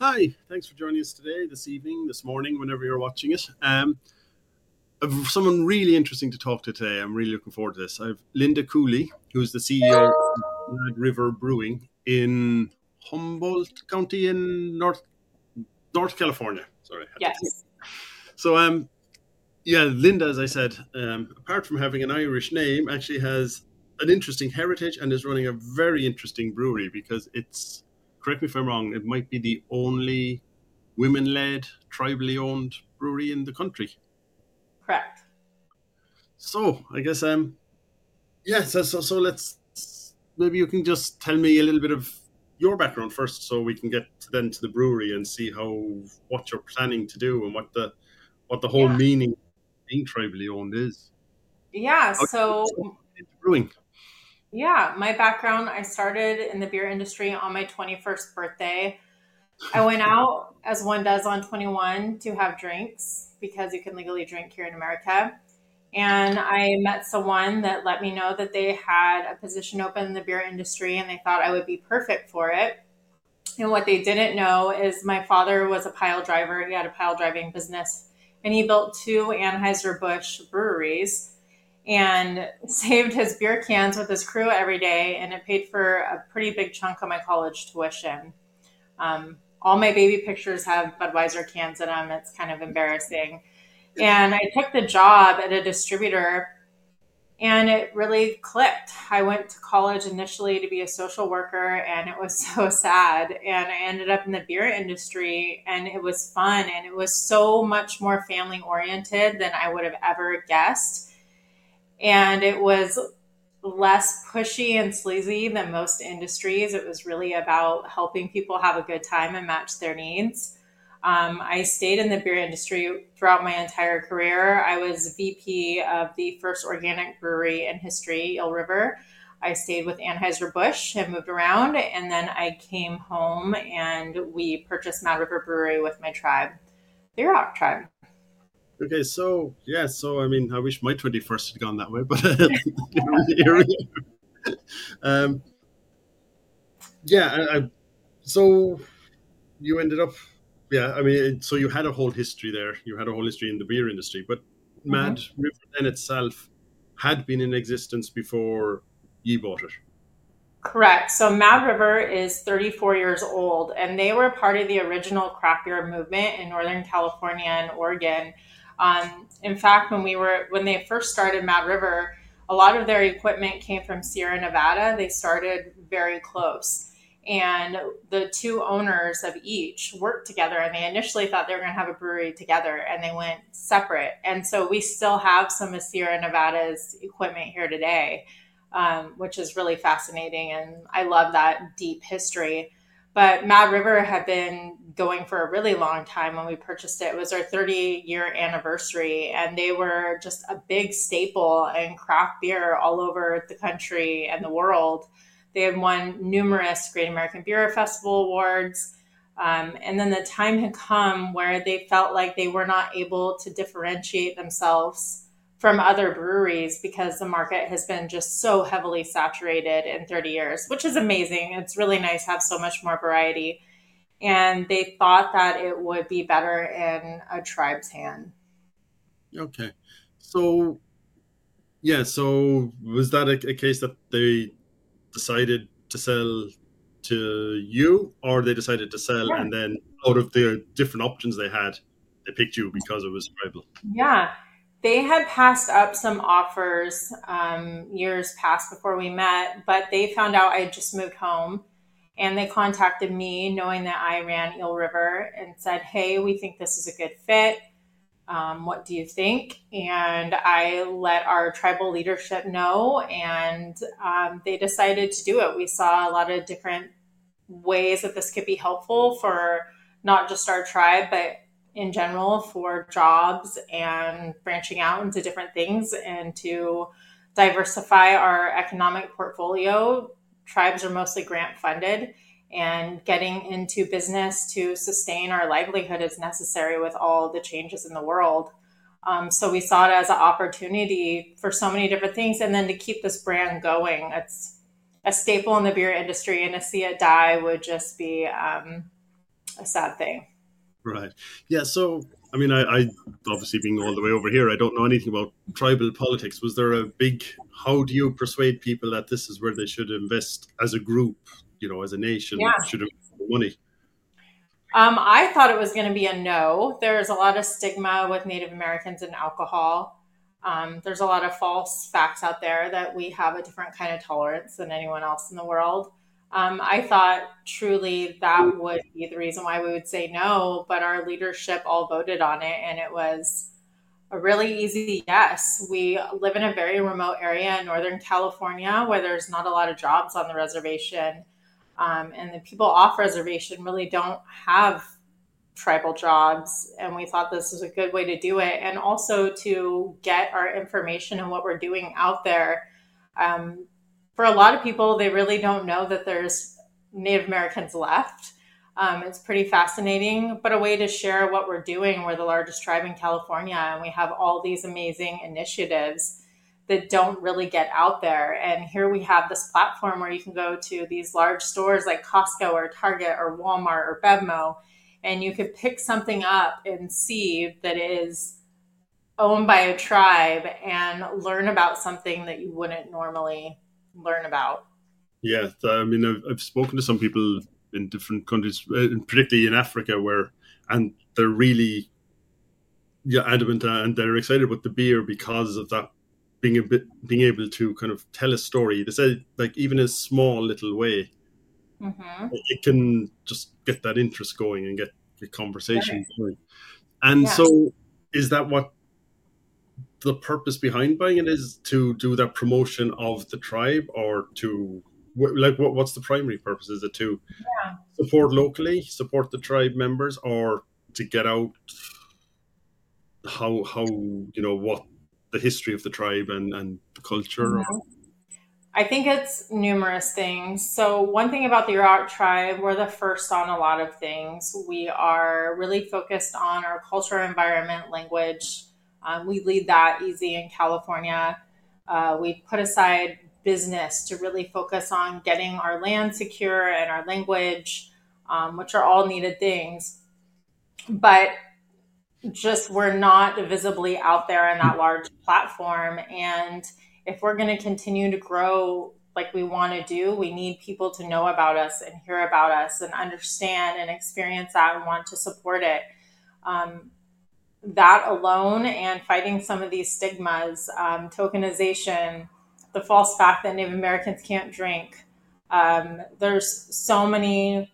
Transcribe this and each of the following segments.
Hi, thanks for joining us today, this evening, this morning, whenever you're watching it. I've someone really interesting to talk to today. I'm really looking forward to this. I've Linda Cooley, who's the CEO of Mad River Brewing in Humboldt County in North California. Sorry, I had to think. Yes. So, yeah, Linda, as I said, apart from having an Irish name, actually has an interesting heritage and is running a very interesting brewery because it's, correct me if I'm wrong, it might be the only women-led, tribally owned brewery in the country. Correct. So I guess so let's maybe you can just tell me a little bit of your background first, so we can get then to the brewery and see how what you're planning to do and what the whole Yeah. meaning of being tribally owned is. Yeah. How did you So, get into brewing? yeah, my background, I started in the beer industry on my 21st birthday. I went out, as one does on 21, to have drinks because you can legally drink here in America. And I met someone that let me know that they had a position open in the beer industry and they thought I would be perfect for it. And what they didn't know is my father was a pile driver. He had a pile driving business and he built two Anheuser-Busch breweries and saved his beer cans with his crew every day. And it paid for a pretty big chunk of my college tuition. All my baby pictures have Budweiser cans in them. It's kind of embarrassing. And I took the job at a distributor and it really clicked. I went to college initially to be a social worker, and it was so sad. And I ended up in the beer industry, and it was fun, and it was so much more family oriented than I would have ever guessed. And it was less pushy and sleazy than most industries. It was really about helping people have a good time and match their needs. I stayed in the beer industry throughout my entire career. I was VP of the first organic brewery in history, Eel River. I stayed with Anheuser-Busch and moved around, and then I came home and we purchased Mad River Brewery with my tribe, the Rock Tribe. Okay, so yeah, so I mean, I wish my 21st had gone that way, but here we are. Yeah, so you ended up, yeah, I mean, so you had a whole history there. You had a whole history in the beer industry, but Mad Mhm. River then itself had been in existence before ye bought it. Correct. So Mad River is 34 years old, and they were part of the original craft beer movement in Northern California and Oregon. In fact, when they first started Mad River, a lot of their equipment came from Sierra Nevada. They started very close, and the two owners of each worked together. And they initially thought they were going to have a brewery together, and they went separate. And so we still have some of Sierra Nevada's equipment here today, which is really fascinating. And I love that deep history. But Mad River had been going for a really long time when we purchased it. It was our 30-year anniversary, and they were just a big staple in craft beer all over the country and the world. They had won numerous Great American Beer Festival awards. And then the time had come where they felt like they were not able to differentiate themselves from other breweries because the market has been just so heavily saturated in 30 years, which is amazing. It's really nice to have so much more variety. And they thought that it would be better in a tribe's hand. Okay, so yeah, so was that a case that they decided to sell to you, or they decided to sell Yeah. and then out of the different options they had, they picked you because it was tribal? Yeah. They had passed up some offers years past before we met, but they found out I had just moved home and they contacted me knowing that I ran Eel River and said, "Hey, we think this is a good fit. What do you think?" And I let our tribal leadership know, and they decided to do it. We saw a lot of different ways that this could be helpful for not just our tribe, but in general for jobs and branching out into different things and to diversify our economic portfolio. Tribes are mostly grant funded, and getting into business to sustain our livelihood is necessary with all the changes in the world. So we saw it as an opportunity for so many different things, and then to keep this brand going. It's a staple in the beer industry, and to see it die would just be a sad thing. Right. Yeah. So, I mean, I obviously being all the way over here, I don't know anything about tribal politics. Was there a big, how do you persuade people that this is where they should invest as a group, as a nation, Yeah. should invest their money? I thought it was going to be a no. There's a lot of stigma with Native Americans and alcohol. There's a lot of false facts out there that we have a different kind of tolerance than anyone else in the world. I thought truly that would be the reason why we would say no, but our leadership all voted on it, and it was a really easy yes. We live in a very remote area in Northern California where there's not a lot of jobs on the reservation. And the people off reservation really don't have tribal jobs. And we thought this was a good way to do it. And also to get our information and what we're doing out there. Um, for a lot of people, they really don't know that there's Native Americans left. It's pretty fascinating, but a way to share what we're doing. We're the largest tribe in California, and we have all these amazing initiatives that don't really get out there. And here we have this platform where you can go to these large stores like Costco or Target or Walmart or Bevmo, and you could pick something up and see that is owned by a tribe and learn about something that you wouldn't normally learn about. Yeah. I mean, I've spoken to some people in different countries, particularly in Africa, and they're really, yeah, adamant, and they're excited about the beer because of that being able to kind of tell a story. They said, like, even a small little way, Mm-hmm. it can just get that interest going and get the conversation Right. going. And Yes. so, is that what the purpose behind buying it is, to do that promotion of the tribe, or to what's the primary purpose? Is it to Yeah. support locally, support the tribe members, or to get out how what the history of the tribe and the culture? Or, Mhm. I think it's numerous things. So, one thing about the Yurok tribe, we're the first on a lot of things. We are really focused on our culture, environment, language. We lead that easy in California. We put aside business to really focus on getting our land secure and our language, which are all needed things. But just we're not visibly out there in that large platform. And if we're going to continue to grow like we want to do, we need people to know about us and hear about us and understand and experience that and want to support it. Um, that alone and fighting some of these stigmas, tokenization, the false fact that Native Americans can't drink. There's so many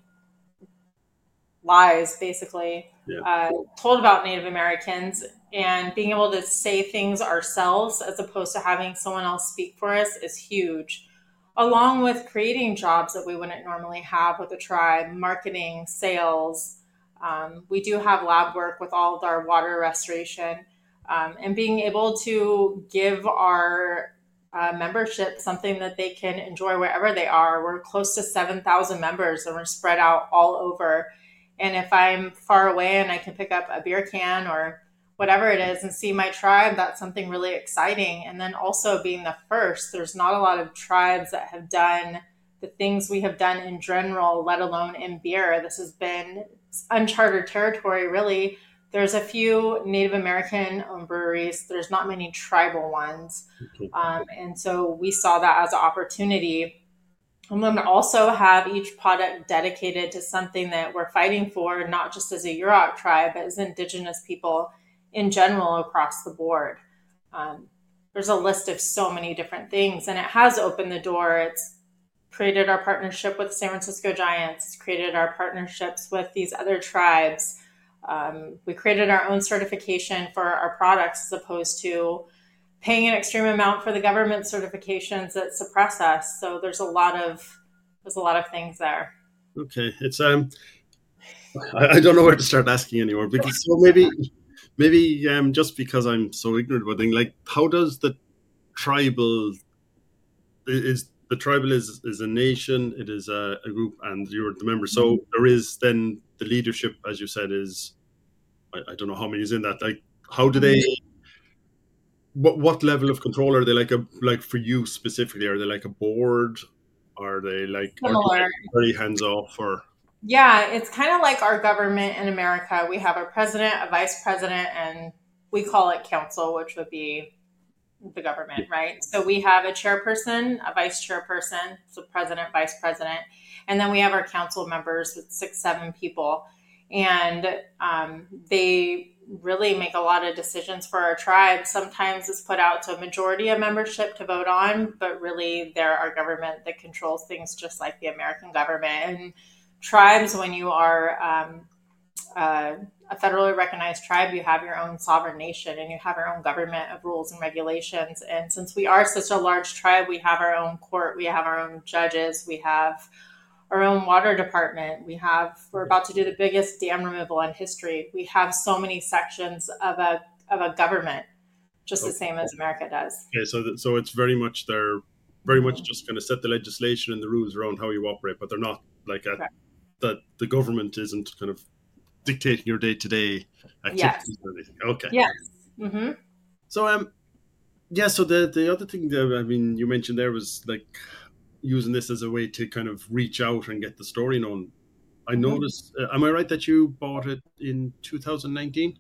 lies basically yeah. told about Native Americans, and being able to say things ourselves as opposed to having someone else speak for us is huge. Along with creating jobs that we wouldn't normally have with a tribe, marketing, sales. We do have lab work with all of our water restoration, and being able to give our membership something that they can enjoy wherever they are. We're close to 7,000 members and we're spread out all over. And if I'm far away and I can pick up a beer can or whatever it is and see my tribe, that's something really exciting. And then also being the first, there's not a lot of tribes that have done the things we have done in general, let alone in beer. This has been uncharted territory, really. There's a few Native American owned breweries, there's not many tribal ones. Okay. And so we saw that as an opportunity. And then also have each product dedicated to something that we're fighting for, not just as a Yurok tribe, but as Indigenous people in general across the board. Um, there's a list of so many different things, and it has opened the door. It's created our partnership with San Francisco Giants. It's created our partnerships with these other tribes. We created our own certification for our products as opposed to paying an extreme amount for the government certifications that suppress us. So there's a lot of things there. Okay. It's I don't know where to start asking anymore, because so maybe just because I'm so ignorant about things, like, how does the tribal is the tribal is a nation, it is a group, and you're the member. So there is then the leadership, as you said, is I don't know how many is in that. Like, how do they? What level of control are they, like for you specifically? Are they like a board? Are they like, or Similar. very hands off? Or Yeah, it's kind of like our government in America. We have a president, a vice president, and we call it council, which would be the government, right? So we have a chairperson, a vice chairperson, so president, vice president, and then we have our council members with 6, 7 people, and they really make a lot of decisions for our tribe. Sometimes it's put out to a majority of membership to vote on, but really they're our government that controls things, just like the American government. And tribes, when you are uh, a federally recognized tribe, you have your own sovereign nation and you have your own government of rules and regulations. And since we are such a large tribe, we have our own court, we have our own judges, we have our own water department. We're about to do the biggest dam removal in history. We have so many sections of a government, just the Okay, same as America does. so it's very much they're very much just going to set the legislation and the rules around how you operate, but they're not like Correct. that. The government isn't kind of dictating your day to day Yes. activities or anything. Okay, Yes. Mm-hmm. so yeah. So the other thing that I mean you mentioned there was like using this as a way to kind of reach out and get the story known. I Mm-hmm. noticed. Am I right that you bought it in 2019?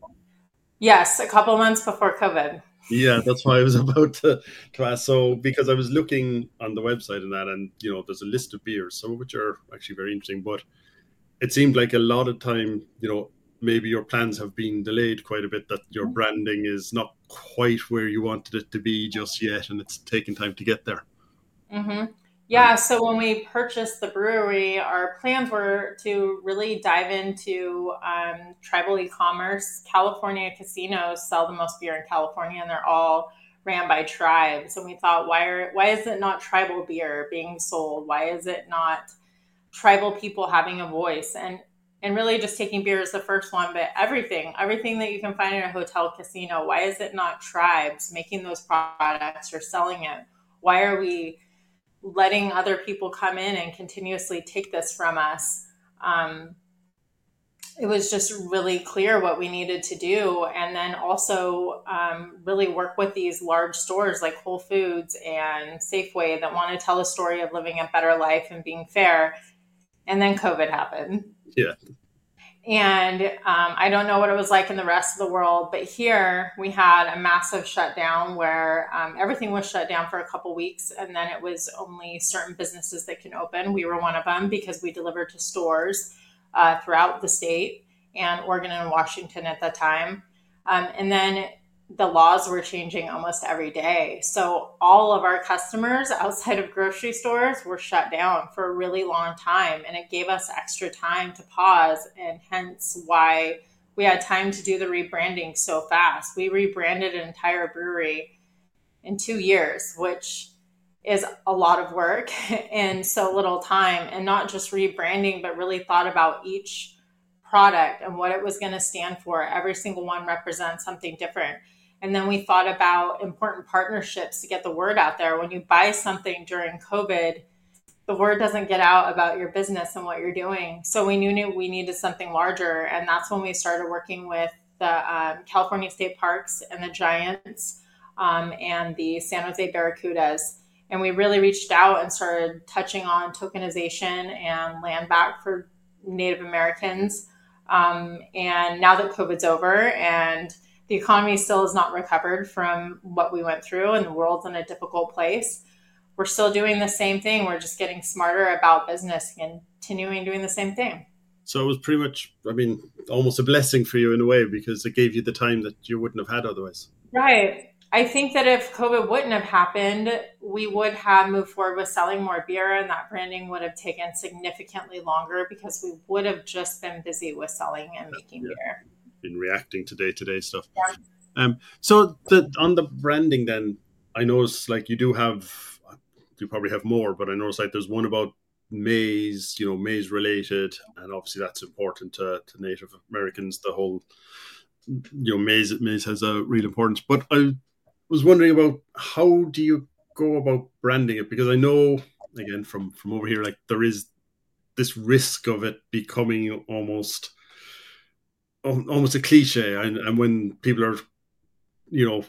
Yes, a couple months before COVID. Yeah, that's why I was about to ask. So, because I was looking on the website and that, and there's a list of beers, some of which are actually very interesting, but it seemed like a lot of time, maybe your plans have been delayed quite a bit, that your branding is not quite where you wanted it to be just yet, and it's taken time to get there. Hmm. And Yeah, so when we purchased the brewery, our plans were to really dive into tribal e-commerce. California casinos sell the most beer in California, and they're all ran by tribes. And we thought, why is it not tribal beer being sold? Why is it not tribal people having a voice? And really just taking beer as the first one, but everything that you can find in a hotel casino. Why is it not tribes making those products or selling it? Why are we letting other people come in and continuously take this from us? Um, it was just really clear what we needed to do. And then also really work with these large stores like Whole Foods and Safeway that want to tell a story of living a better life and being fair. And then COVID happened. yeah, And I don't know what it was like in the rest of the world, but here we had a massive shutdown where everything was shut down for a couple weeks, and then it was only certain businesses that can open. We were one of them because we delivered to stores throughout the state and Oregon and Washington at that time. And then the laws were changing almost every day. So all of our customers outside of grocery stores were shut down for a really long time. And it gave us extra time to pause, and hence why we had time to do the rebranding so fast. We rebranded an entire brewery in 2 years, which is a lot of work in so little time, and not just rebranding, but really thought about each product and what it was going to stand for. Every single one represents something different. And then we thought about important partnerships to get the word out there. When you buy something during COVID, the word doesn't get out about your business and what you're doing. So we knew we needed something larger. And that's when we started working with the California State Parks and the Giants and the San Jose Barracudas. And we really reached out and started touching on tokenization and land back for Native Americans. And now that COVID's over and the economy still has not recovered from what we went through and the world's in a difficult place, we're still doing the same thing. We're just getting smarter about business and continuing doing the same thing. so it was pretty much, I mean, almost a blessing for you in a way, because it gave you the time that you wouldn't have had otherwise. Right. I think that if COVID wouldn't have happened, we would have moved forward with selling more beer, and that branding would have taken significantly longer because we would have just been busy with selling and making Yeah, beer. in reacting to day to day stuff. Yeah. So on the branding, then I noticed like you probably have more, but I noticed like there's one about maize, maize related, and obviously that's important to Native Americans. The whole maize has a real importance. But I was wondering about how do you go about branding it, because I know again from over here like there is this risk of it becoming almost a cliche, and when people are you know,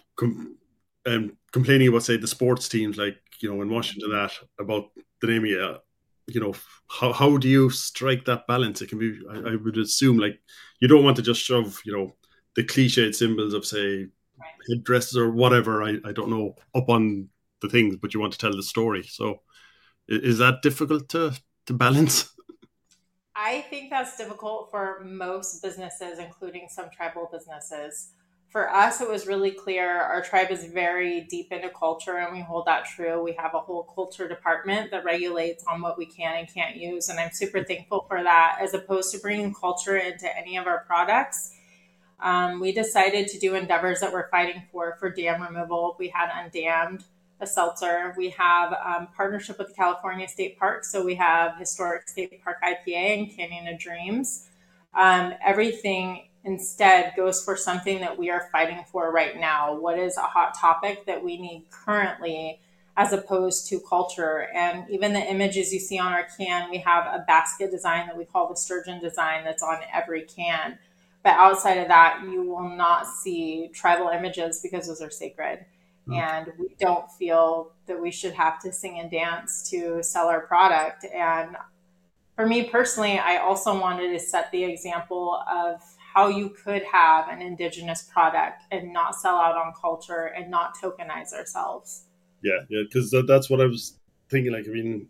complaining about say the sports teams like in Washington that about the name. Yeah, how do you strike that balance? It can be, I would assume, like, you don't want to just shove, the cliched symbols of, say, headdresses or whatever, I don't know, up on the things, but you want to tell the story. So is that difficult to balance? I think that's difficult for most businesses, including some tribal businesses. For us, it was really clear our tribe is very deep into culture and we hold that true. We have a whole culture department that regulates on what we can and can't use. And I'm super thankful for that, as opposed to bringing culture into any of our products. We decided to do endeavors that we're fighting for dam removal. We had Undammed, a seltzer. We have partnership with the California State Park. So we have Historic State Park IPA and Canyon of Dreams. Everything instead goes for something that we are fighting for right now. What is a hot topic that we need currently, as opposed to culture? And even the images you see on our can, we have a basket design that we call the sturgeon design that's on every can. But outside of that, you will not see tribal images because those are sacred. Okay. And we don't feel that we should have to sing and dance to sell our product. And for me personally, I also wanted to set the example of how you could have an indigenous product and not sell out on culture and not tokenize ourselves. Yeah, because that's what I was thinking. Like, I mean,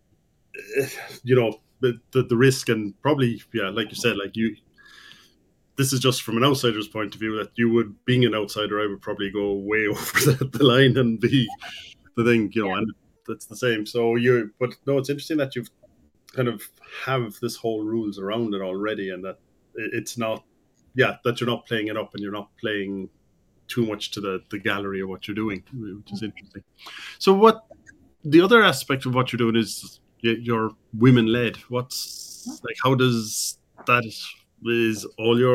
the risk, and probably, yeah, like you said, like, this is just from an outsider's point of view, that you would, being an outsider, I would probably go way over the line and be the thing, Yeah. and that's the same. So but no, it's interesting that you've kind of have this whole rules around it already, and that it's not, yeah, that you're not playing it up and you're not playing too much to the gallery of what you're doing, which is interesting. So what the other aspect of what you're doing is you're women led. What's like, how does that, is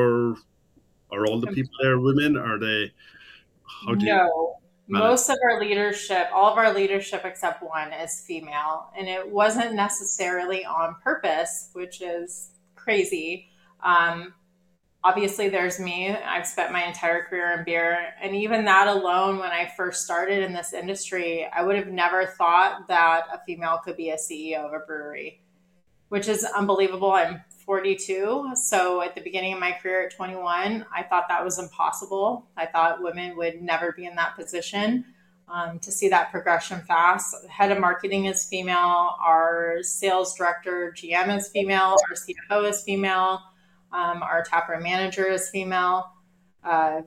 are all the people there women? Are they, how do you No, manage? most of our leadership, all of our leadership except one, is female. And it wasn't necessarily on purpose, which is crazy. Um, Obviously, there's me. I've spent my entire career in beer. And even that alone, when I first started in this industry, I would have never thought that a female could be a CEO of a brewery, which is unbelievable. I'm 42. So at the beginning of my career at 21, I thought that was impossible. I thought women would never be in that position. To see that progression fast. Head of marketing is female. Our sales director, GM, is female. Our CFO is female. Our taproom manager is female. Uh,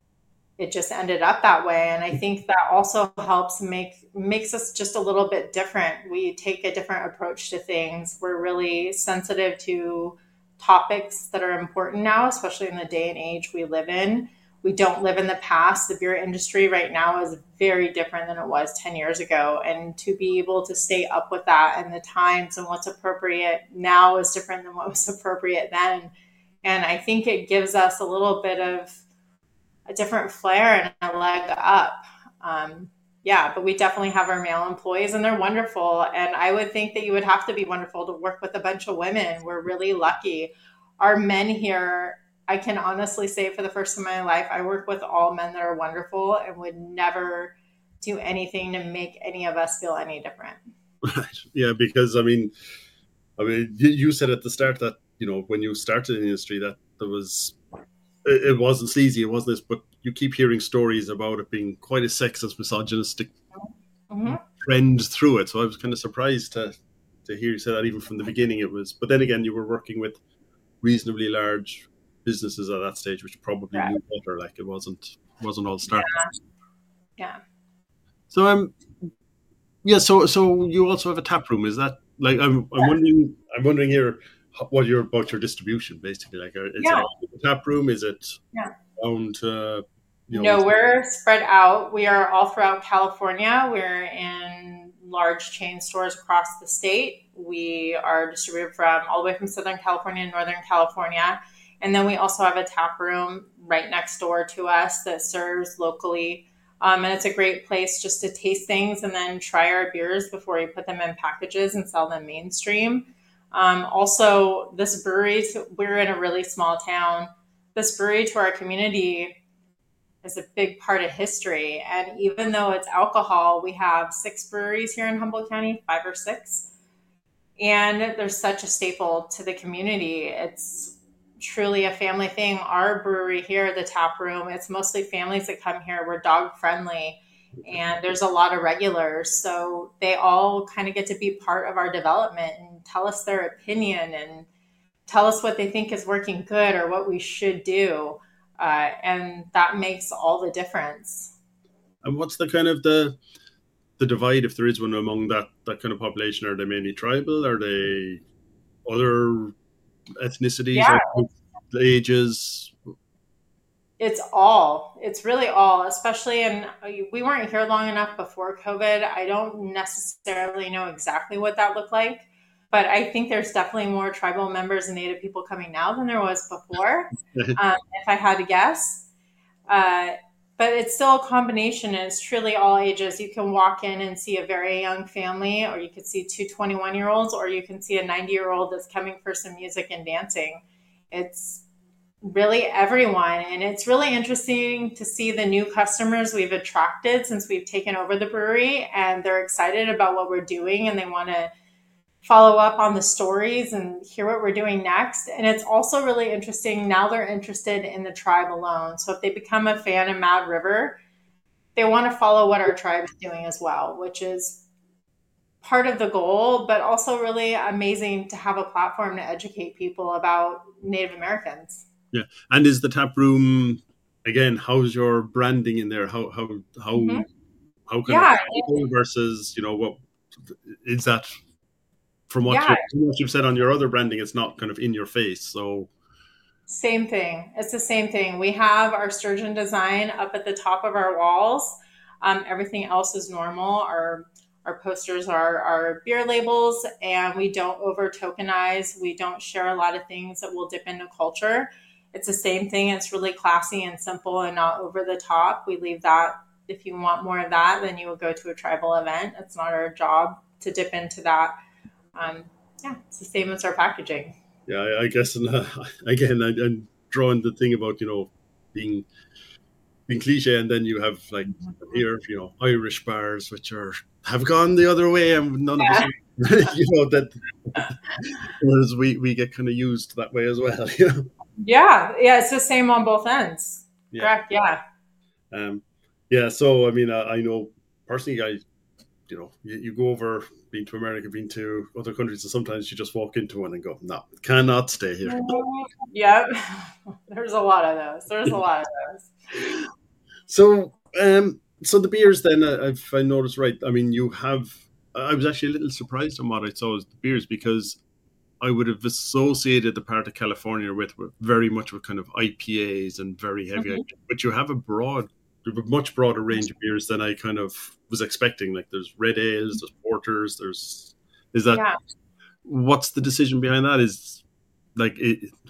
it just ended up that way, and I think that also helps makes us just a little bit different. We take a different approach to things. We're really sensitive to topics that are important now, especially in the day and age we live in. We don't live in the past. The beer industry right now is very different than it was 10 years ago, and to be able to stay up with that and the times and what's appropriate now is different than what was appropriate then. And I think it gives us a little bit of a different flair and a leg up. Yeah, but we definitely have our male employees and they're wonderful. And I would think that you would have to be wonderful to work with a bunch of women. We're really lucky. Our men here, I can honestly say for the first time in my life, I work with all men that are wonderful and would never do anything to make any of us feel any different. Right. Yeah, because I mean, you said at the start that, when you started in the industry, that there was, it wasn't sleazy, it wasn't this, but you keep hearing stories about it being quite a sexist, misogynistic Mm-hmm. trend through it. So I was kind of surprised to hear you say that even from the beginning it was. But then again, you were working with reasonably large businesses at that stage, which probably Right. knew better. Like, it wasn't all startup. Yeah. So yeah. So you also have a tap room. Is that, like, I'm wondering here what you're about your distribution, basically. Like, is it Yeah. a tap room? Is it Yeah. down to, No, we're spread out. We are all throughout California. We're in large chain stores across the state. We are distributed from all the way from Southern California and Northern California. And then we also have a tap room right next door to us that serves locally. And it's a great place just to taste things and then try our beers before we put them in packages and sell them mainstream. Also, this brewery, we're in a really small town. This brewery to our community is a big part of history. And even though it's alcohol, we have 6 breweries here in Humboldt County, 5 or 6. And there's such a staple to the community. It's truly a family thing. Our brewery here, the tap room, it's mostly families that come here. We're dog friendly and there's a lot of regulars. So they all kind of get to be part of our development and tell us their opinion and tell us what they think is working good or what we should do. And that makes all the difference. And what's the kind of the divide, if there is one, among that kind of population? Are they mainly tribal? Are they other ethnicities Yeah, or ages? it's really all, especially in, we weren't here long enough before COVID. I don't necessarily know exactly what that looked like, but I think there's definitely more tribal members and Native people coming now than there was before, if I had to guess. Uh, but it's still a combination and it's truly all ages. You can walk in and see a very young family, or you could see two 21-year-olds, or you can see a 90-year-old that's coming for some music and dancing. It's really everyone. And it's really interesting to see the new customers we've attracted since we've taken over the brewery. And they're excited about what we're doing and they want to follow up on the stories and hear what we're doing next. And it's also really interesting. Now they're interested in the tribe alone. So if they become a fan of Mad River, they want to follow what our tribe is doing as well, which is part of the goal, but also really amazing to have a platform to educate people about Native Americans. Yeah. And is the tap room, again, how's your branding in there? Mm-hmm. How kind of Yeah, versus, what is that? From yeah, what you've said on your other branding, it's not kind of in your face. So same thing. It's the same thing. We have our sturgeon design up at the top of our walls. Everything else is normal. Our posters are our beer labels, and we don't over tokenize. We don't share a lot of things that will dip into culture. It's the same thing. It's really classy and simple and not over the top. We leave that. If you want more of that, then you will go to a tribal event. It's not our job to dip into that. Um, yeah, it's the same as our packaging. yeah, I guess, and again, I'm drawing the thing about being being cliche, and then you have like here, Irish bars which have gone the other way, and none of us, Yeah. that whereas we get kind of used that way as well. Yeah, yeah, it's the same on both ends. Yeah. Correct. Yeah. Um, yeah. So I mean, I know personally, you go over, been to America, been to other countries, and sometimes you just walk into one and go, no, cannot stay here. Yep. There's a lot of those. There's a lot of those. So, so the beers then, if I noticed right, I mean, you have. I was actually a little surprised on what I saw as the beers, because I would have associated the part of California with very much with kind of IPAs and very heavy Mhm. IPAs, but you have a much broader range of beers than I kind of was expecting. Like there's red ales, there's porters, is that, Yeah. what's the decision behind that? Is like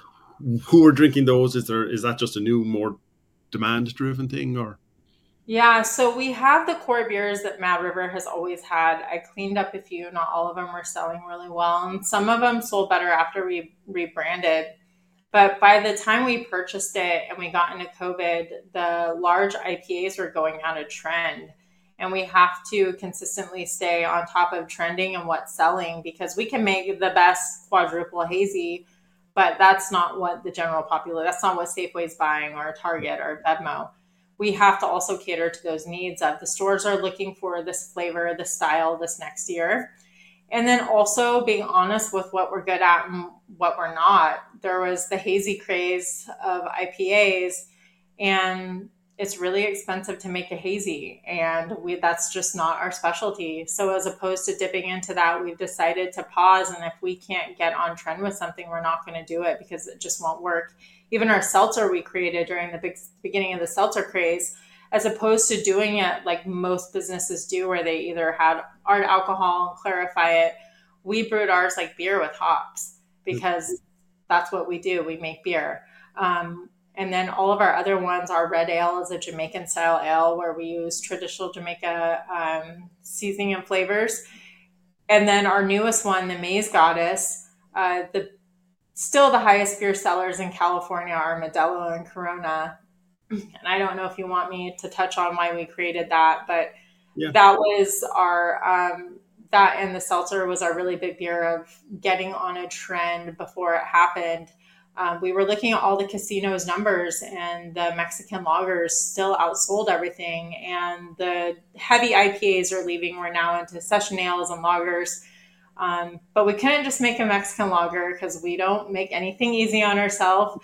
who are drinking those? Is that just a new, more demand driven thing, or? Yeah, so we have the core beers that Mad River has always had. I cleaned up a few, not all of them were selling really well, and some of them sold better after we rebranded. But by the time we purchased it and we got into COVID, the large IPAs were going out of trend. And we have to consistently stay on top of trending and what's selling because we can make the best quadruple hazy, but that's not what the general populace, that's not what Safeway's buying or Target or Bevmo. We have to also cater to those needs of the stores are looking for this flavor, this style this next year. And then also being honest with what we're good at and what we're not. There was the hazy craze of IPAs, and it's really expensive to make a hazy, and that's just not our specialty. So as opposed to dipping into that, we've decided to pause. And if we can't get on trend with something, we're not going to do it because it just won't work. Even our seltzer we created during the big beginning of the seltzer craze, as opposed to doing it like most businesses do, where they either had art alcohol and clarify it. We brewed ours like beer with hops because that's what we do. We make beer. And then all of our other ones, our red ale is a Jamaican style ale where we use traditional Jamaica seasoning and flavors. And then our newest one, the Maize Goddess, the still the highest beer sellers in California are Modelo and Corona. And I don't know if you want me to touch on why we created that, but Yeah. that was our that and the seltzer was our really big beer of getting on a trend before it happened. We were looking at all the casinos' numbers, and the Mexican lagers still outsold everything. And the heavy IPAs are leaving. We're now into session ales and lagers. But we couldn't just make a Mexican lager because we don't make anything easy on ourselves.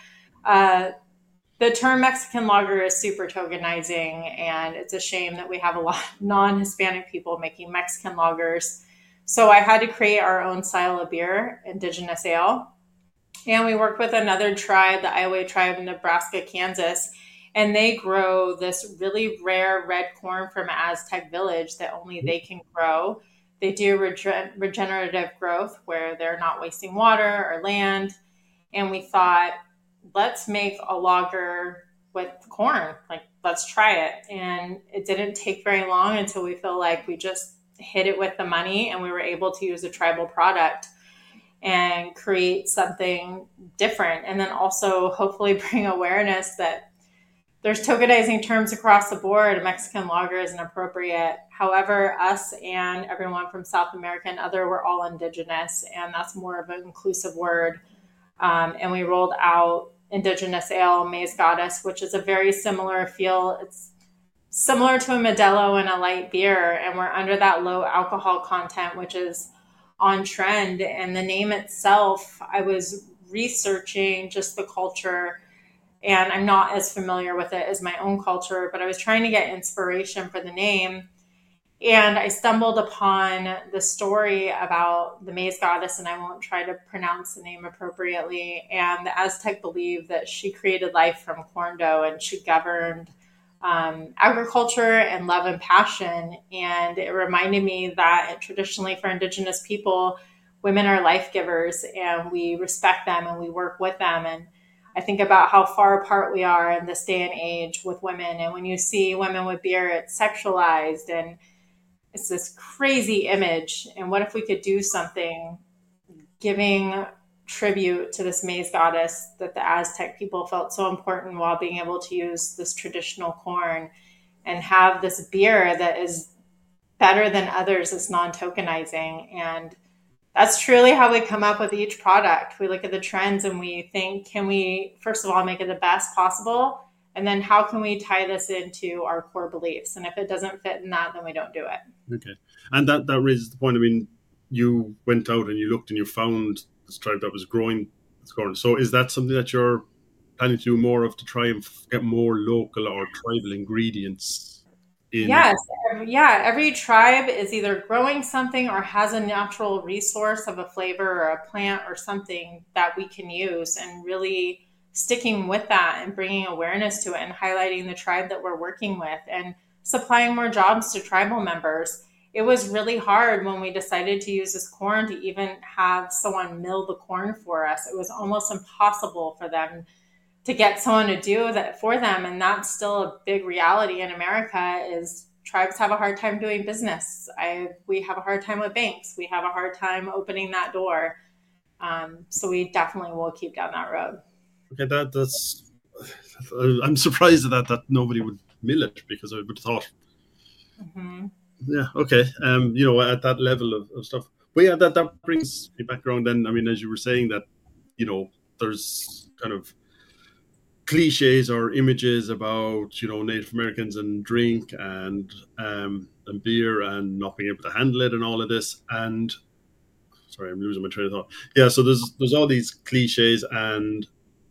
The term Mexican lager is super tokenizing, and it's a shame that we have a lot of non-Hispanic people making Mexican lagers. So I had to create our own style of beer, Indigenous Ale. And we worked with another tribe, the Iowa tribe in Nebraska, Kansas, and they grow this really rare red corn from Aztec village that only they can grow. They do regenerative growth where they're not wasting water or land. And we thought, let's make a lager with corn. Like, let's try it. And it didn't take very long until we feel like we just hit it with the money and we were able to use a tribal product and create something different. And then also hopefully bring awareness that there's tokenizing terms across the board. A Mexican lager isn't appropriate. However, us and everyone from South America and other, we're all indigenous, and that's more of an inclusive word. And we rolled out Indigenous Ale, Maize Goddess, which is a very similar feel. It's similar to a Modelo and a light beer, and we're under that low alcohol content, which is on trend. And the name itself, I was researching just the culture, and I'm not as familiar with it as my own culture, but I was trying to get inspiration for the name. And I stumbled upon the story about the Maize Goddess, and I won't try to pronounce the name appropriately. And the Aztec believed that she created life from corn dough, and she governed agriculture and love and passion. And it reminded me that traditionally for Indigenous people, women are life givers, and we respect them and we work with them. And I think about how far apart we are in this day and age with women. And when you see women with beer, it's sexualized and it's this crazy image. And what if we could do something giving tribute to this Maize Goddess that the Aztec people felt so important while being able to use this traditional corn and have this beer that is better than others, is non-tokenizing. And that's truly how we come up with each product. We look at the trends and we think, can we, first of all, make it the best possible? And then how can we tie this into our core beliefs? And if it doesn't fit in that, then we don't do it. Okay. And that raises the point. I mean, you went out and you looked and you found this tribe that was growing this corn. So is that something that you're planning to do more of, to try and get more local or tribal ingredients in? Yes. Yeah. Every tribe is either growing something or has a natural resource of a flavor or a plant or something that we can use, and really sticking with that and bringing awareness to it and highlighting the tribe that we're working with and supplying more jobs to tribal members. It was really hard when we decided to use this corn to even have someone mill the corn for us. It was almost impossible for them to get someone to do that for them. And that's still a big reality in America, is tribes have a hard time doing business. We have a hard time with banks. We have a hard time opening that door. So we definitely will keep down that road. Okay, that's. I'm surprised that nobody would mill it, because I would have thought. Mm-hmm. Yeah. Okay. At that level of stuff. But yeah, that brings me back around. Then, I mean, as you were saying that, there's kind of cliches or images about Native Americans and drink and beer and not being able to handle it and all of this. And sorry, I'm losing my train of thought. Yeah. So there's all these cliches, and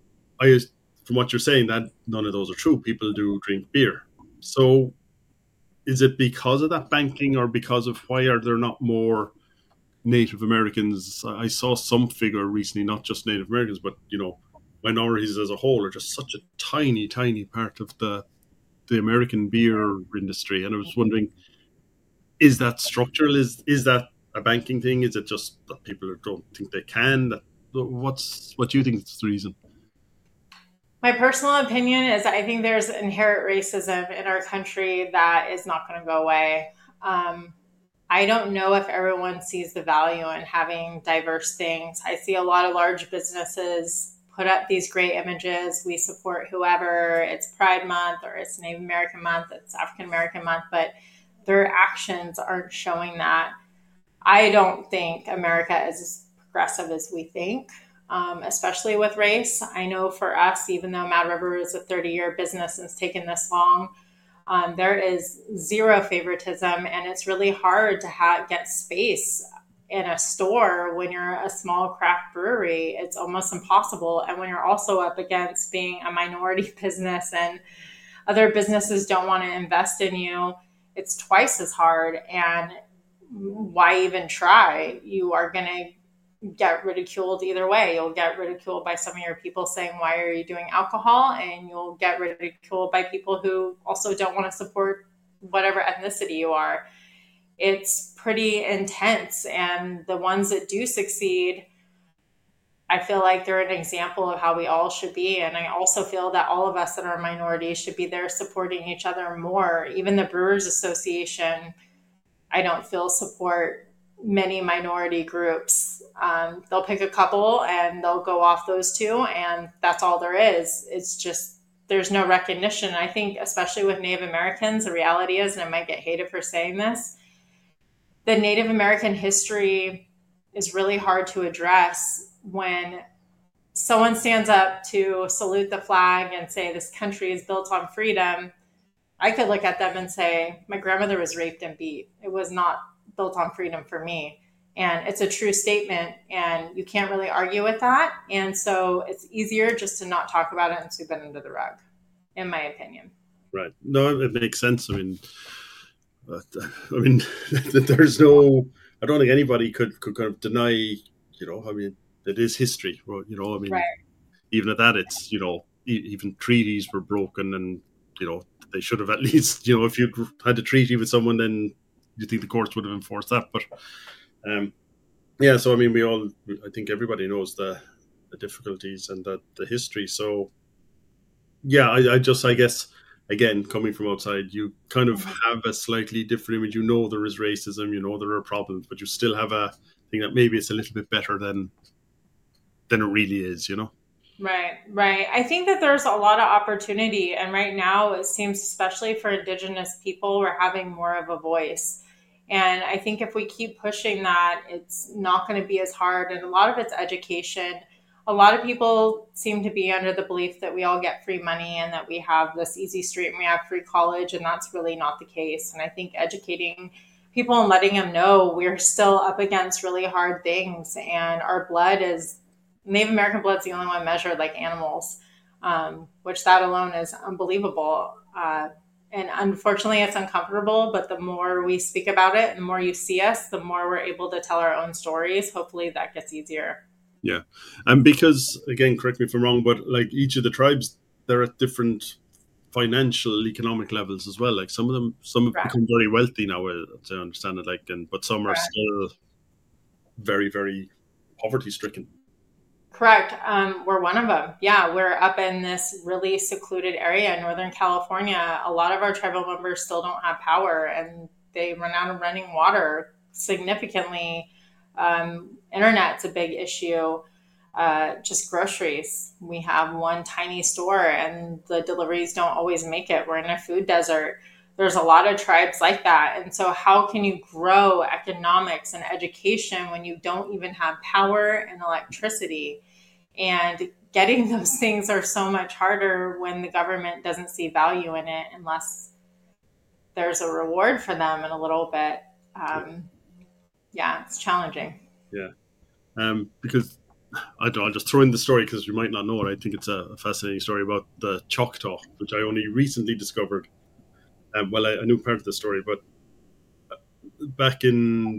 from what you're saying, that none of those are true. People do drink beer. So is it because of that banking, or because of why are there not more Native Americans? I saw some figure recently, not just Native Americans, but, minorities as a whole are just such a tiny, tiny part of the American beer industry. And I was wondering, is that structural? Is that a banking thing? Is it just that people don't think they can? What do you think is the reason? My personal opinion is I think there's inherent racism in our country that is not going to go away. I don't know if everyone sees the value in having diverse things. I see a lot of large businesses put up these great images. We support whoever, it's Pride Month or it's Native American Month, it's African American Month, but their actions aren't showing that. I don't think America is as progressive as we think, especially with race. I know for us, even though Mad River is a 30-year business and it's taken this long, there is zero favoritism, and it's really hard to get space in a store when you're a small craft brewery. It's almost impossible. And when you're also up against being a minority business and other businesses don't want to invest in you, it's twice as hard. And why even try? You are going to get ridiculed either way. You'll get ridiculed by some of your people saying, "Why are you doing alcohol?" And you'll get ridiculed by people who also don't want to support whatever ethnicity you are. It's pretty intense. And the ones that do succeed, I feel like they're an example of how we all should be. And I also feel that all of us that are minorities should be there supporting each other more. Even the Brewers Association, I don't feel support many minority groups. They'll pick a couple and they'll go off those two, and that's all there is. It's just there's no recognition. I think, especially with Native Americans, the reality is, and I might get hated for saying this, the Native American history is really hard to address when someone stands up to salute the flag and say this country is built on freedom. I could look at them and say, my grandmother was raped and beat. It was not built on freedom for me. And it's a true statement, and you can't really argue with that. And so it's easier just to not talk about it and sweep it under the rug, in my opinion. Right. No, it makes sense. I mean, there's no. I don't think anybody could kind of deny. I mean, it is history. Well, I mean, Right. even at that, it's even treaties were broken, and they should have at least if you had a treaty with someone, then you think the courts would have enforced that. But yeah, so I mean, I think everybody knows the difficulties and the history. So yeah, I guess again, coming from outside, you kind of have a slightly different image. There is racism, there are problems, but you still have a thing that maybe it's a little bit better than it really is. Right, right. I think that there's a lot of opportunity. And right now, it seems, especially for Indigenous people, we're having more of a voice. And I think if we keep pushing that, it's not going to be as hard. And a lot of it's education. A lot of people seem to be under the belief that we all get free money and that we have this easy street and we have free college. And that's really not the case. And I think educating people and letting them know we're still up against really hard things, and our blood is Native American blood's the only one measured like animals, which that alone is unbelievable. And unfortunately, it's uncomfortable, but the more we speak about it and the more you see us, the more we're able to tell our own stories. Hopefully that gets easier. Yeah. And because, again, correct me if I'm wrong, but like each of the tribes, they're at different financial, economic levels as well. Like some have Correct. become very wealthy now, as I understand it, but some are Correct. still very, very poverty stricken. Correct. We're one of them. Yeah, we're up in this really secluded area in Northern California. A lot of our tribal members still don't have power, and they run out of running water significantly. Internet's a big issue. Just groceries. We have one tiny store, and the deliveries don't always make it. We're in a food desert. There's a lot of tribes like that. And so, how can you grow economics and education when you don't even have power and electricity? And getting those things are so much harder when the government doesn't see value in it unless there's a reward for them in a little bit. Yeah, it's challenging. Yeah. Because I'll just throw in the story because you might not know it. I think it's a fascinating story about the Choctaw, which I only recently discovered. I knew part of the story, but back in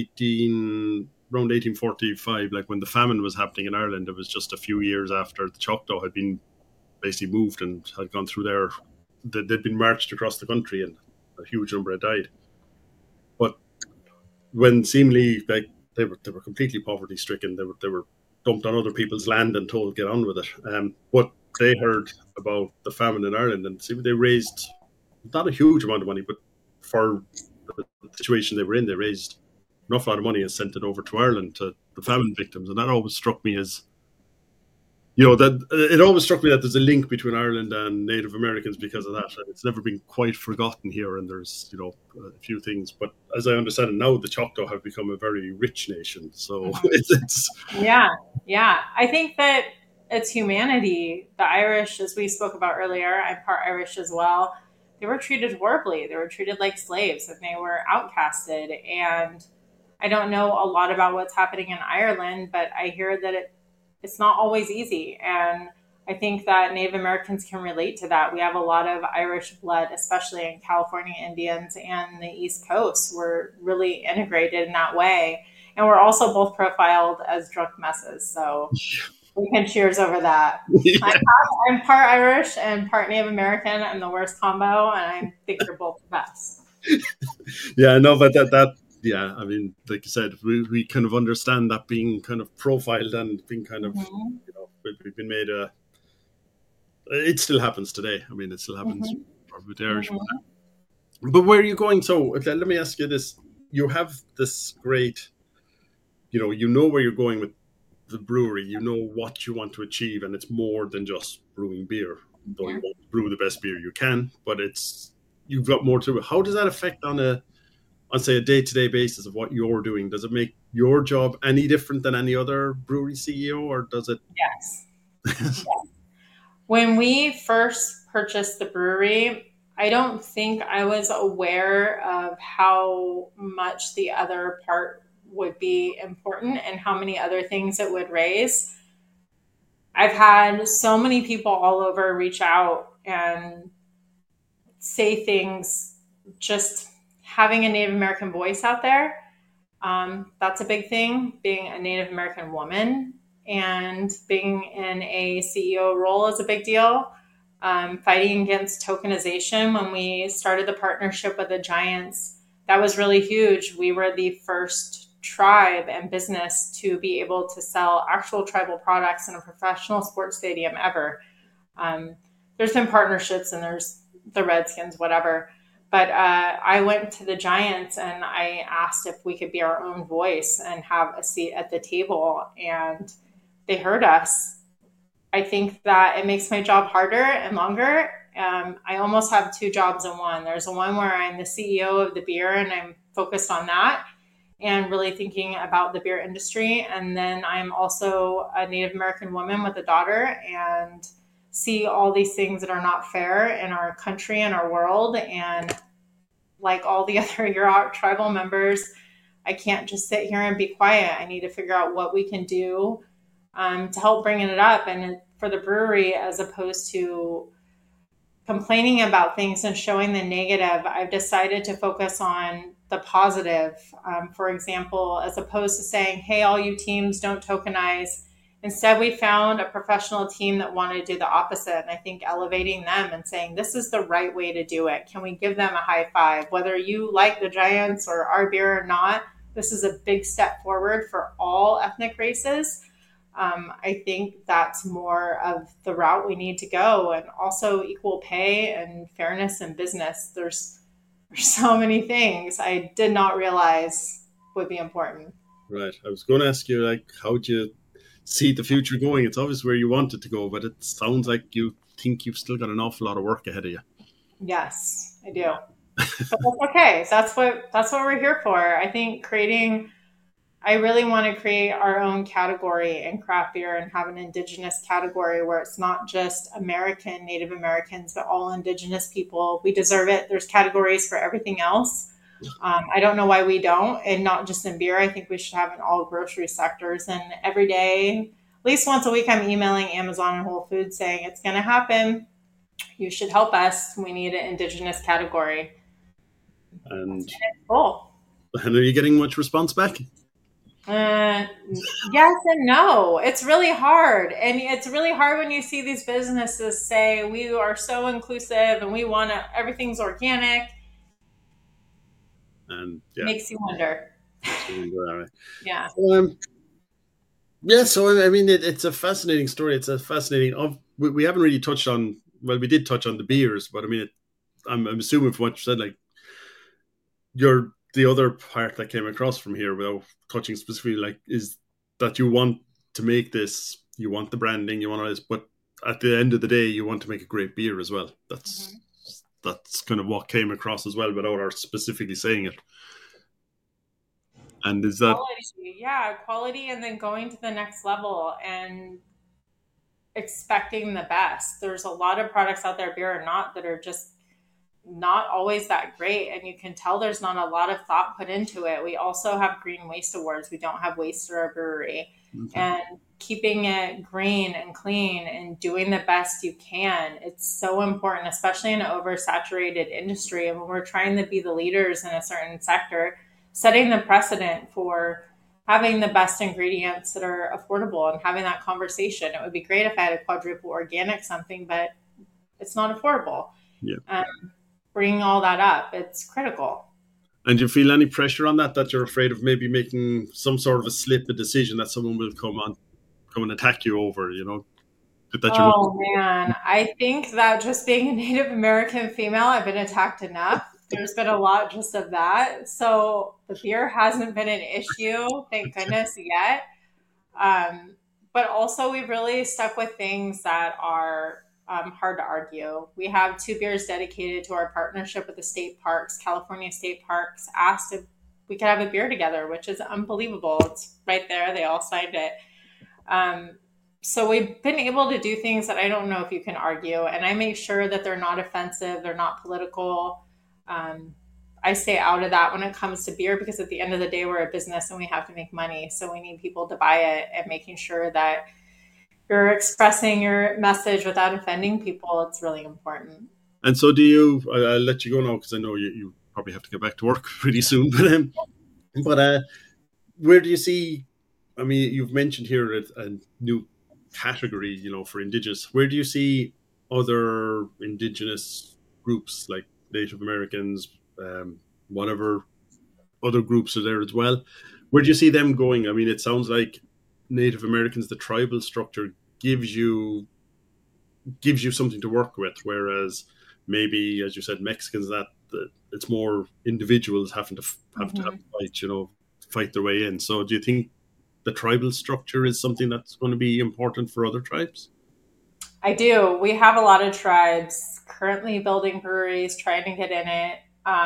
around 1845, like when the famine was happening in Ireland, it was just a few years after the Choctaw had been basically moved and had gone through there. They'd been marched across the country, and a huge number had died. But when seemingly like they were completely poverty stricken, they were dumped on other people's land and told get on with it. But they heard about the famine in Ireland, and see, they raised not a huge amount of money, but for the situation they were in, they raised an awful lot of money and sent it over to Ireland to the famine victims. And that always struck me as that it always struck me that there's a link between Ireland and Native Americans because of that, and it's never been quite forgotten here. And there's a few things, but as I understand it now, the Choctaw have become a very rich nation. So it's yeah. I think that it's humanity. The Irish, as we spoke about earlier, I'm part Irish as well. They were treated horribly. They were treated like slaves, and they were outcasted. And I don't know a lot about what's happening in Ireland, but I hear that it's not always easy. And I think that Native Americans can relate to that. We have a lot of Irish blood, especially in California Indians and the East Coast. We're really integrated in that way. And we're also both profiled as drunk messes. So we can cheers over that. yeah. I'm part Irish and part Native American. I'm the worst combo, and I think you're both the best. Yeah, no, but that yeah, I mean, like you said, we kind of understand that being kind of profiled and being kind of, we've been made a. It still happens today. I mean, it still happens with the Irish. But where are you going? So okay, let me ask you this: you have this great, you know where you're going with the brewery. You know what you want to achieve, and it's more than just brewing beer. Though you want to brew the best beer you can, but you've got more to it. How does that affect on say a day-to-day basis of what you're doing? Does it make your job any different than any other brewery CEO, or does it? Yes. When we first purchased the brewery, I don't think I was aware of how much the other part would be important and how many other things it would raise. I've had so many people all over reach out and say things, just having a Native American voice out there. That's a big thing. Being a Native American woman and being in a CEO role is a big deal. Fighting against tokenization when we started the partnership with the Giants, that was really huge. We were the first tribe and business to be able to sell actual tribal products in a professional sports stadium ever. There's been partnerships and there's the Redskins, whatever. But I went to the Giants and I asked if we could be our own voice and have a seat at the table. And they heard us. I think that it makes my job harder and longer. I almost have two jobs in one. There's one where I'm the CEO of the beer and I'm focused on that and really thinking about the beer industry. And then I'm also a Native American woman with a daughter and see all these things that are not fair in our country and our world. And like all the other Yurok tribal members, I can't just sit here and be quiet. I need to figure out what we can do to help bringing it up and for the brewery, as opposed to complaining about things and showing the negative. I've decided to focus on the positive. For example, as opposed to saying, hey, all you teams don't tokenize. Instead, we found a professional team that wanted to do the opposite. And I think elevating them and saying, this is the right way to do it. Can we give them a high five? Whether you like the Giants or our beer or not, this is a big step forward for all ethnic races. I think that's more of the route we need to go, and also equal pay and fairness in business. There's so many things I did not realize would be important. Right. I was going to ask you, like, how do you see the future going? It's obvious where you want it to go, but it sounds like you think you've still got an awful lot of work ahead of you. Yes, I do. But that's okay. That's what we're here for. I think I really want to create our own category in craft beer and have an Indigenous category where it's not just American, Native Americans, but all Indigenous people. We deserve it. There's categories for everything else. I don't know why we don't, and not just in beer. I think we should have in all grocery sectors. And every day, at least once a week, I'm emailing Amazon and Whole Foods saying it's going to happen. You should help us. We need an Indigenous category. And cool. And are you getting much response back? Yes and no. It's really hard. And it's really hard when you see these businesses say, we are so inclusive and we want to, everything's organic. And makes you wonder. Yeah. Yeah. So, I mean, it's a fascinating story. It's a fascinating, we haven't really touched on, well, we did touch on the beers, but I mean, I'm assuming from what you said, like the other part that came across from here without touching specifically, like, is that you want to make this you want the branding, you want all this, but at the end of the day, you want to make a great beer as well. That's kind of what came across as well, without our specifically saying it. And is that quality, and then going to the next level and expecting the best. There's a lot of products out there, beer or not, that are just not always that great, and you can tell there's not a lot of thought put into it. We also have green waste awards. We don't have waste at our brewery. And keeping it green and clean and doing the best you can, it's so important, especially in an oversaturated industry. And when we're trying to be the leaders in a certain sector, setting the precedent for having the best ingredients that are affordable and having that conversation. It would be great if I had a quadruple organic something, but it's not affordable. Bringing all that up, it's critical. And do you feel any pressure on that you're afraid of maybe making some sort of a decision that someone will come and attack you over, Man, I think that just being a Native American female, I've been attacked enough. There's been a lot just of that. So the beer hasn't been an issue, thank goodness, yet. But also we've really stuck with things that are hard to argue. We have 2 beers dedicated to our partnership with the state parks. California State Parks asked if we could have a beer together, which is unbelievable. It's right there. They all signed it. So we've been able to do things that I don't know if you can argue. And I make sure that they're not offensive. They're not political. I stay out of that when it comes to beer, because at the end of the day, we're a business and we have to make money. So we need people to buy it, and making sure that you're expressing your message without offending people. It's really important. And so I'll let you go now, because I know you probably have to get back to work pretty soon. But where do you see, I mean, you've mentioned here a new category, for Indigenous. Where do you see other Indigenous groups like Native Americans, whatever other groups are there as well? Where do you see them going? I mean, it sounds like Native Americans, the tribal structure gives you something to work with, whereas maybe, as you said, Mexicans, that it's more individuals having to fight their way in. So do you think the tribal structure is something that's going to be important for other tribes? I do. We have a lot of tribes currently building breweries, trying to get in it,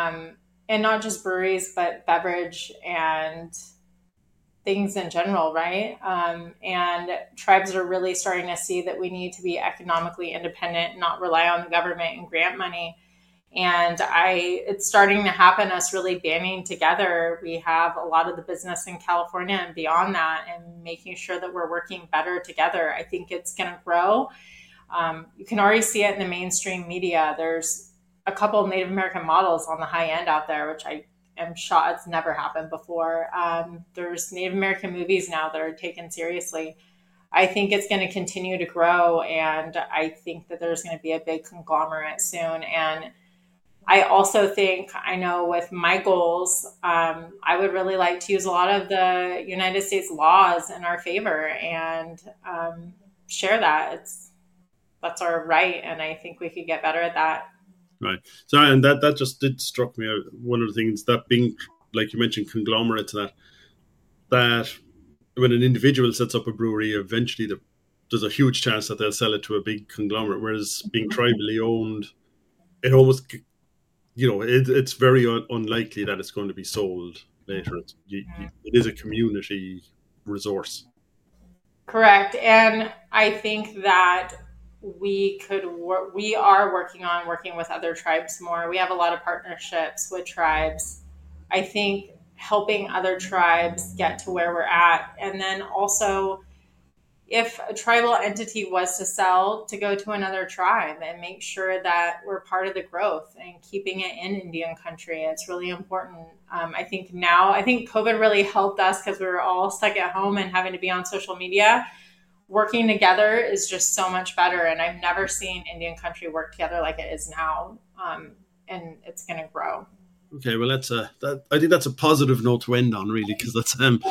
and not just breweries, but beverage and things in general, right? And tribes are really starting to see that we need to be economically independent, not rely on the government and grant money. And it's starting to happen, us really banding together. We have a lot of the business in California and beyond that, and making sure that we're working better together. I think it's going to grow. You can already see it in the mainstream media. There's a couple of Native American models on the high end out there, which I am shocked it's never happened before. There's Native American movies now that are taken seriously. I think it's going to continue to grow, and I think that there's going to be a big conglomerate soon. And I also think, I know with my goals, I would really like to use a lot of the United States laws in our favor and share that. That's our right, and I think we could get better at that. Right. So, and that just did struck me. One of the things that being, like you mentioned, conglomerates, that when an individual sets up a brewery, eventually there's a huge chance that they'll sell it to a big conglomerate. Whereas being tribally owned, it almost, it's very unlikely that it's going to be sold later. It is a community resource. Correct. And I think that we are working with other tribes more. We have a lot of partnerships with tribes. I think helping other tribes get to where we're at. And then also, if a tribal entity was to sell, to go to another tribe and make sure that we're part of the growth and keeping it in Indian country. It's really important. I think COVID really helped us because we were all stuck at home and having to be on social media. Working together is just so much better. And I've never seen Indian country work together like it is now. And it's going to grow. Okay, well, I think that's a positive note to end on, really, because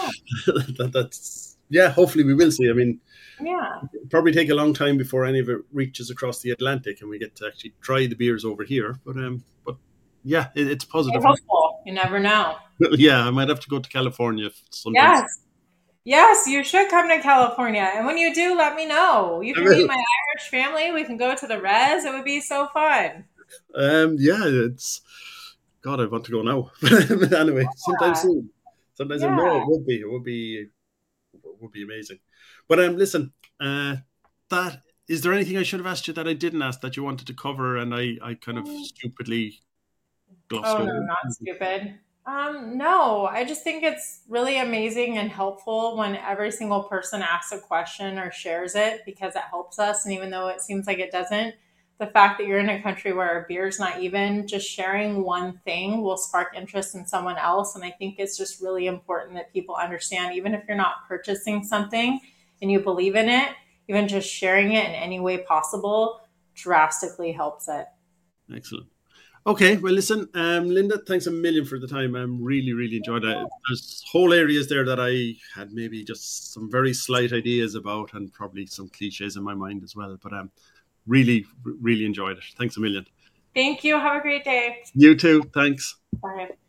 that's hopefully we will see. I mean, it'll probably take a long time before any of it reaches across the Atlantic and we get to actually try the beers over here. But it's positive. It's hopeful. You never know. Yeah, I might have to go to California sometime. Yes, you should come to California. And when you do, let me know. You I can meet will. my Irish family. We can go to the res. It would be so fun. Yeah, it's God. I want to go now. But anyway, sometime Yeah. soon. Sometime soon. No, Yeah. it would be. It would be amazing. But listen. That is there anything I should have asked you that I didn't ask that you wanted to cover, and I kind of stupidly glossed Oh no, over? not stupid. No, I just think it's really amazing and helpful when every single person asks a question or shares it because it helps us. And even though it seems like it doesn't, the fact that you're in a country where beer's not even, just sharing one thing will spark interest in someone else. And I think it's just really important that people understand, even if you're not purchasing something and you believe in it, even just sharing it in any way possible drastically helps it. Excellent. Okay, well, listen, Linda, thanks a million for the time. I'm really, really enjoyed it. There's whole areas there that I had maybe just some very slight ideas about, and probably some cliches in my mind as well. But really, really enjoyed it. Thanks a million. Thank you. Have a great day. You too. Thanks. Bye.